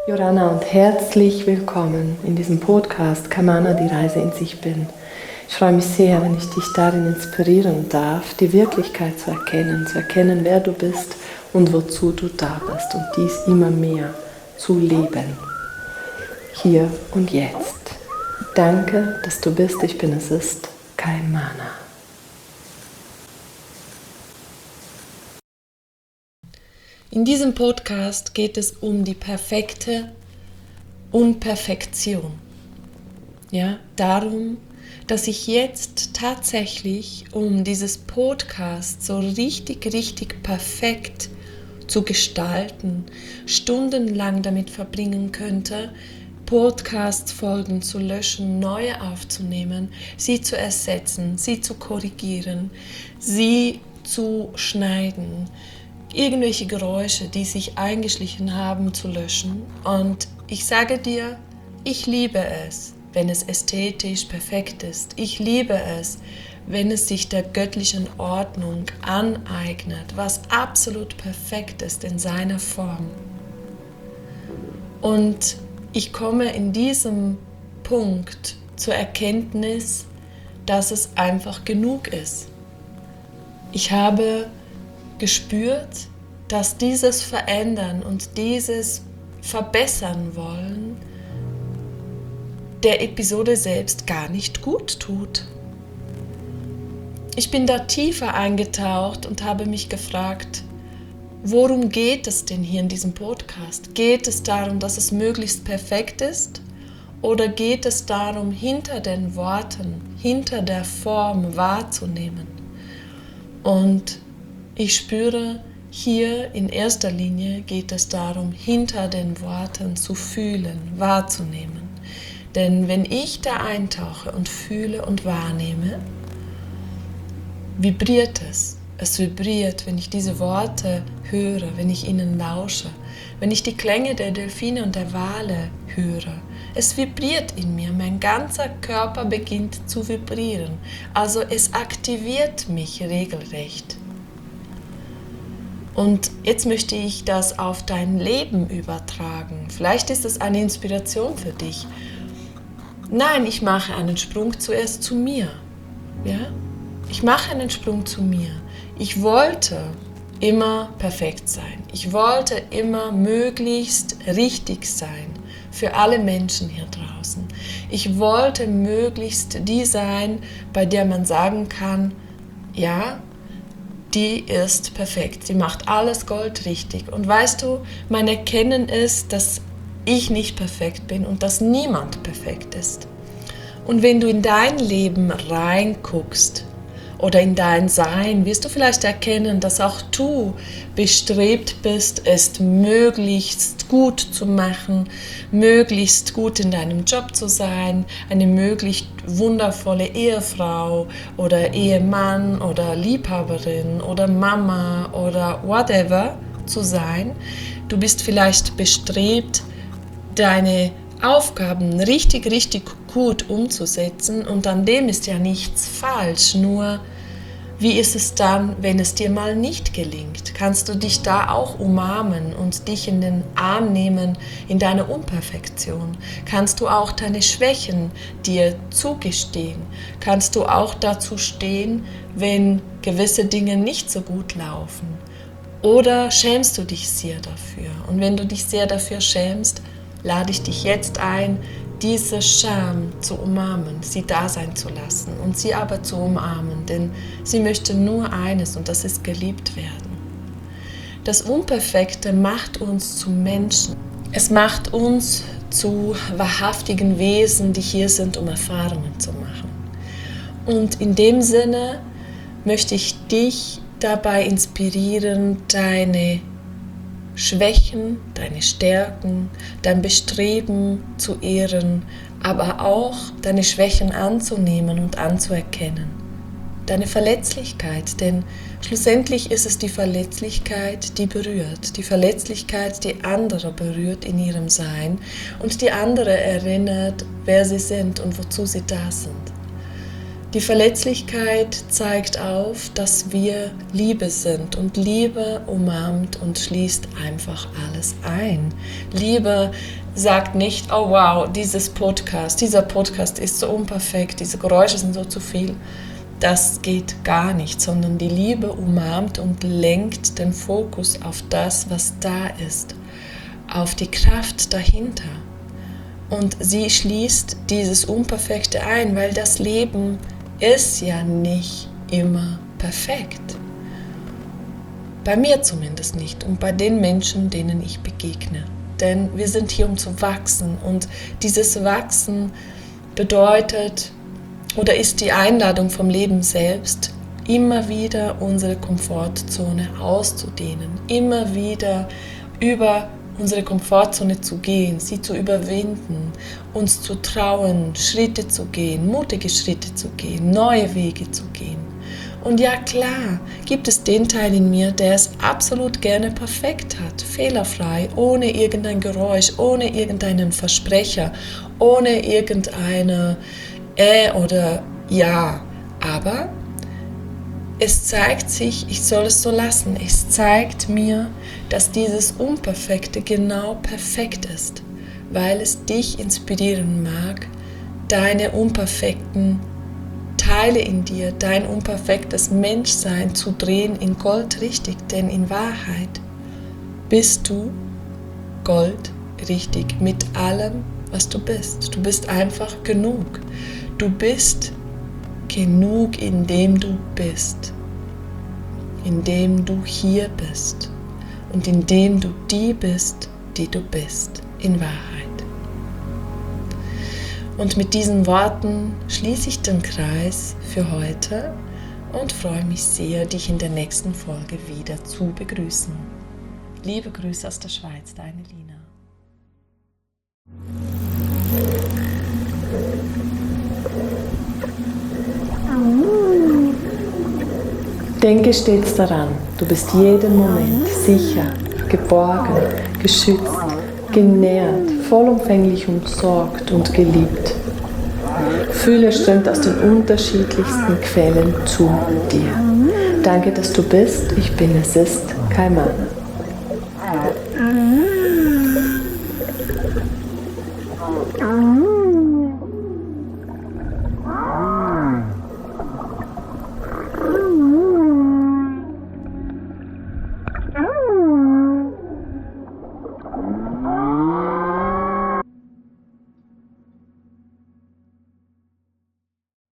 Joranna und herzlich willkommen in diesem Podcast Kamana, die Reise in sich bin. Ich freue mich sehr, wenn ich dich darin inspirieren darf, die Wirklichkeit zu erkennen, wer du bist und wozu du da bist und dies immer mehr zu leben. Hier und jetzt. Danke, dass du bist, ich bin, es ist Kamana. In diesem Podcast geht es um die perfekte Unperfektion. Ja, darum, dass ich jetzt tatsächlich, um dieses Podcast so richtig perfekt zu gestalten, stundenlang damit verbringen könnte, Podcast-Folgen zu löschen, neue aufzunehmen, sie zu ersetzen, sie zu korrigieren, sie zu schneiden, irgendwelche Geräusche, die sich eingeschlichen haben, zu löschen. Und ich sage dir, ich liebe es, wenn es ästhetisch perfekt ist. Ich liebe es, wenn es sich der göttlichen Ordnung aneignet, was absolut perfekt ist in seiner Form. Und ich komme in diesem Punkt zur Erkenntnis, dass es einfach genug ist. Ich habe gespürt, dass dieses Verändern und dieses Verbessern wollen der Episode selbst gar nicht gut tut. Ich bin da tiefer eingetaucht und habe mich gefragt, worum geht es denn hier in diesem Podcast? Geht es darum, dass es möglichst perfekt ist? Oder geht es darum, hinter den Worten, hinter der Form wahrzunehmen? Und ich spüre, hier in erster Linie geht es darum, hinter den Worten zu fühlen, wahrzunehmen. Denn wenn ich da eintauche und fühle und wahrnehme, vibriert es. Es vibriert, wenn ich diese Worte höre, wenn ich ihnen lausche, wenn ich die Klänge der Delfine und der Wale höre. Es vibriert in mir, mein ganzer Körper beginnt zu vibrieren. Also es aktiviert mich regelrecht. Und jetzt möchte ich das auf dein Leben übertragen. Vielleicht ist es eine Inspiration für dich. Nein, ich mache einen Sprung zuerst zu mir. Ja? Ich mache einen Sprung zu mir. Ich wollte immer perfekt sein. Ich wollte immer möglichst richtig sein für alle Menschen hier draußen. Ich wollte möglichst die sein, bei der man sagen kann, ja, die ist perfekt, sie macht alles goldrichtig. Und weißt du, mein Erkennen ist, dass ich nicht perfekt bin und dass niemand perfekt ist. Und wenn du in dein Leben reinguckst oder in dein Sein, wirst du vielleicht erkennen, dass auch du bestrebt bist, es möglichst gut zu machen, möglichst gut in deinem Job zu sein, eine möglichst wundervolle Ehefrau oder Ehemann oder Liebhaberin oder Mama oder whatever zu sein. Du bist vielleicht bestrebt, deine Aufgaben richtig gut umzusetzen und an dem ist ja nichts falsch, nur wie ist es dann, wenn es dir mal nicht gelingt? Kannst du dich da auch umarmen und dich in den Arm nehmen in deiner Unperfektion? Kannst du auch deine Schwächen dir zugestehen? Kannst du auch dazu stehen, wenn gewisse Dinge nicht so gut laufen? Oder schämst du dich sehr dafür? Und wenn du dich sehr dafür schämst, lade ich dich jetzt ein, diese Scham zu umarmen, sie da sein zu lassen und sie aber zu umarmen, denn sie möchte nur eines und das ist geliebt werden. Das Unperfekte macht uns zu Menschen. Es macht uns zu wahrhaftigen Wesen, die hier sind, um Erfahrungen zu machen. Und in dem Sinne möchte ich dich dabei inspirieren, deine Schwächen, deine Stärken, dein Bestreben zu ehren, aber auch deine Schwächen anzunehmen und anzuerkennen. Deine Verletzlichkeit, denn schlussendlich ist es die Verletzlichkeit, die berührt, die Verletzlichkeit, die andere berührt in ihrem Sein und die andere erinnert, wer sie sind und wozu sie da sind. Die Verletzlichkeit zeigt auf, dass wir Liebe sind und Liebe umarmt und schließt einfach alles ein. Liebe sagt nicht, oh wow, dieser Podcast ist so unperfekt, diese Geräusche sind so zu viel. Das geht gar nicht, sondern die Liebe umarmt und lenkt den Fokus auf das, was da ist, auf die Kraft dahinter. Und sie schließt dieses Unperfekte ein, weil das Leben ist ja nicht immer perfekt. Bei mir zumindest nicht und bei den Menschen, denen ich begegne. Denn wir sind hier, um zu wachsen, und dieses Wachsen bedeutet oder ist die Einladung vom Leben selbst, immer wieder unsere Komfortzone auszudehnen, immer wieder über unsere Komfortzone zu gehen, sie zu überwinden, uns zu trauen, Schritte zu gehen, mutige Schritte zu gehen, neue Wege zu gehen. Und ja klar, gibt es den Teil in mir, der es absolut gerne perfekt hat, fehlerfrei, ohne irgendein Geräusch, ohne irgendeinen Versprecher, ohne irgendeine oder ja. Aber es zeigt sich, ich soll es so lassen, es zeigt mir, dass dieses Unperfekte genau perfekt ist, weil es dich inspirieren mag, deine unperfekten Teile in dir, dein unperfektes Menschsein zu drehen in Gold richtig, denn in Wahrheit bist du Gold richtig mit allem, was du bist. Du bist einfach genug. Du bist genug, indem du bist, indem du hier bist und indem du die bist, die du bist, in Wahrheit. Und mit diesen Worten schließe ich den Kreis für heute und freue mich sehr, dich in der nächsten Folge wieder zu begrüßen. Liebe Grüße aus der Schweiz, deine Lina. Denke stets daran, du bist jeden Moment sicher, geborgen, geschützt, genährt, vollumfänglich umsorgt und geliebt. Fühle strömt aus den unterschiedlichsten Quellen zu dir. Danke, dass du bist. Ich bin, es ist Kai Mahner.